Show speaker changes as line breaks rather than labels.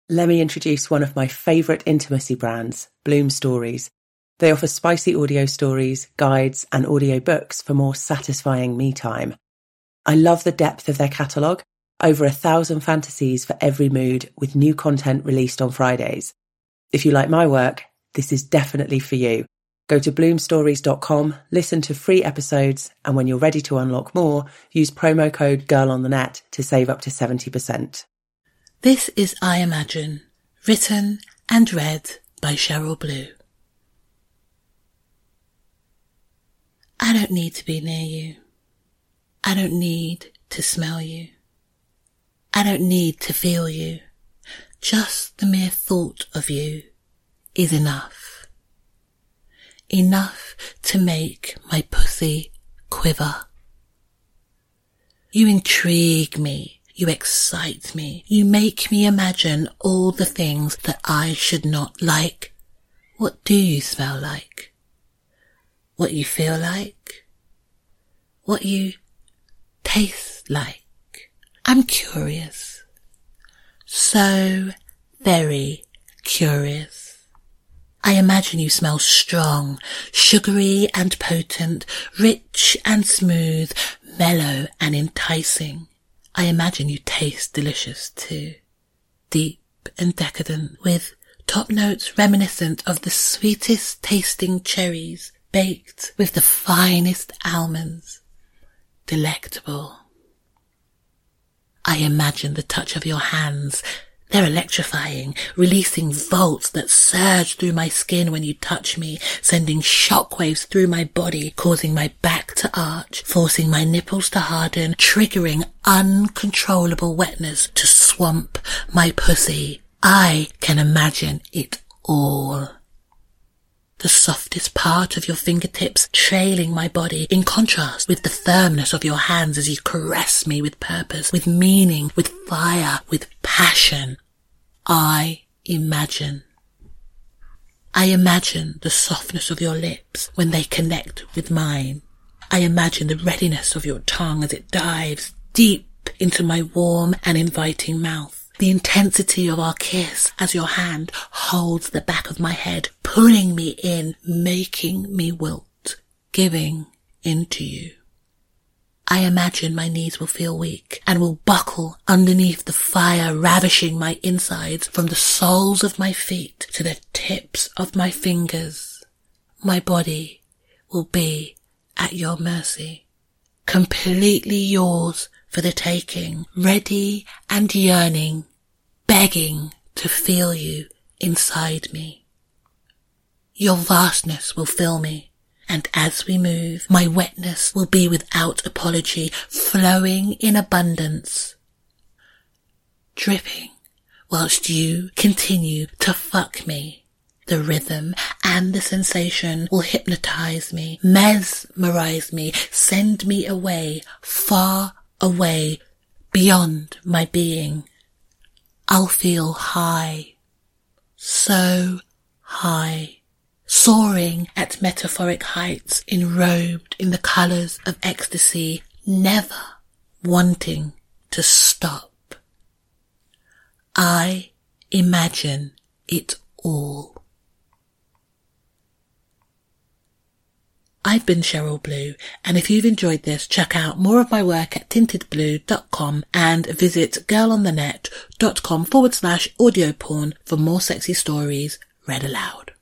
Let me introduce one of my favourite intimacy brands, Bloom Stories. They offer spicy audio stories, guides, and audio books for more satisfying me time. I love the depth of their catalogue, over 1,000 fantasies for every mood, with new content released on Fridays. If you like my work, this is definitely for you. Go to bloomstories.com, listen to free episodes, and when you're ready to unlock more, use promo code GIRLONTHENET to save up to 70%.
This is I Imagine, written and read by Cheryl Blue. I don't need to be near you. I don't need to smell you. I don't need to feel you. Just the mere thought of you is enough. Enough to make my pussy quiver. You intrigue me. You excite me. You make me imagine all the things that I should not like. What do you smell like? What you feel like? What you taste like? I'm curious. So very curious. I imagine you smell strong, sugary and potent, rich and smooth, mellow and enticing. I imagine you taste delicious too, deep and decadent, with top notes reminiscent of the sweetest tasting cherries baked with the finest almonds. Delectable. I imagine the touch of your hands. They're electrifying, releasing volts that surge through my skin when you touch me, sending shockwaves through my body, causing my back to arch, forcing my nipples to harden, triggering uncontrollable wetness to swamp my pussy. I can imagine it all. The softest part of your fingertips trailing my body, in contrast with the firmness of your hands as you caress me with purpose, with meaning, with fire, with passion. I imagine the softness of your lips when they connect with mine. I imagine the readiness of your tongue as it dives deep into my warm and inviting mouth. The intensity of our kiss as your hand holds the back of my head, pulling me in, making me wilt, giving into you. I imagine my knees will feel weak and will buckle underneath the fire ravishing my insides from the soles of my feet to the tips of my fingers. My body will be at your mercy, completely yours for the taking, ready and yearning, begging to feel you inside me. Your vastness will fill me, and as we move, my wetness will be without apology, flowing in abundance, dripping whilst you continue to fuck me. The rhythm and the sensation will hypnotize me, mesmerize me, send me away, far away, beyond my being. I'll feel high, so high, soaring at metaphoric heights, enrobed in the colours of ecstasy, never wanting to stop. I imagine it all. I've been Cheryl Blue, and if you've enjoyed this, check out more of my work at tintedblue.com and visit girlonthenet.com/audio porn for more sexy stories read aloud.